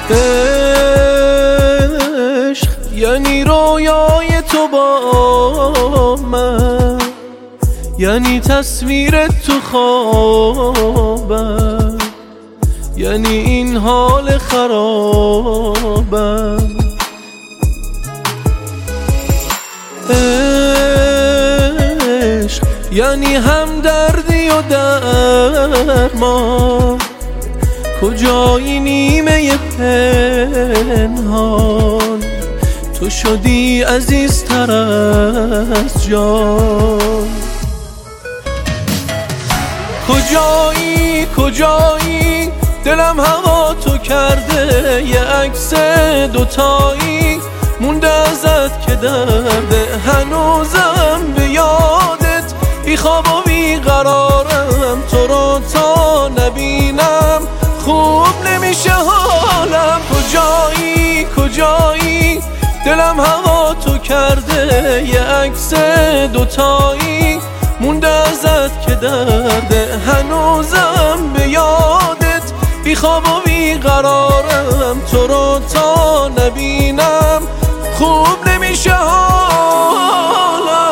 عشق یعنی رویای تو با من، یعنی تصویر تو خوابم، یعنی این حال خرابم. عشق یعنی همدردی و درمان، کجایی نیمه پنهان، تو شدی عزیزتر از جان. کجایی دلم هوا تو کرده، یه عکس دوتایی مونده ازت که درده، هنوزم به یادت بی خواب و بی قرارم، تو رو تا نبینم خوب نمیشه حالم. کجایی دلم هوا تو کرده، یه عکس دوتایی مونده ازت که درده، هنوزم به یادت بی خواب و بی قرارم، تو رو تا نبینم خوب نمیشه حالم.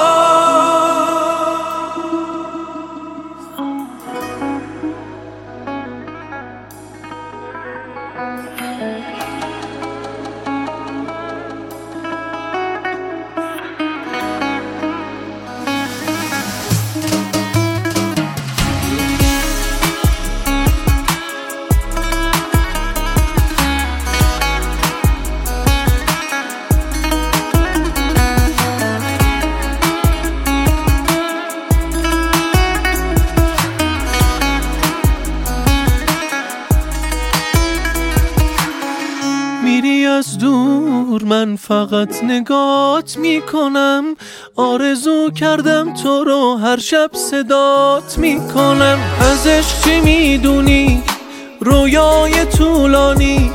میری از دور من فقط نگات میکنم، آرزو کردم تو رو هر شب صدات میکنم. از عشق چی میدونی؟ رویای طولانی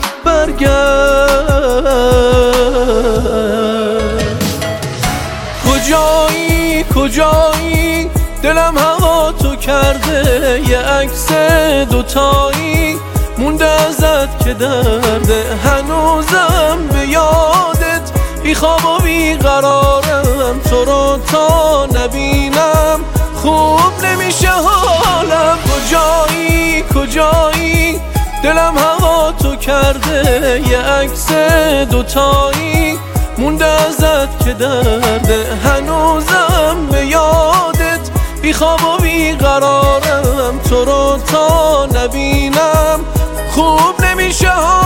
برگرد. کجایی دلم هوا تو کرده، یه عکس دوتایی مونده ازت که درده، هنوزم به یادت بی خواب و بی قرارم، تو رو تا نبینم خوب نمیشه حالم. کجایی دلم هوا تو کرده، یه عکس دوتایی مونده ازت که درده، هنوزم به یادت بی خواب و بی قرارم، تو رو تا نبینم خوب نمیشه.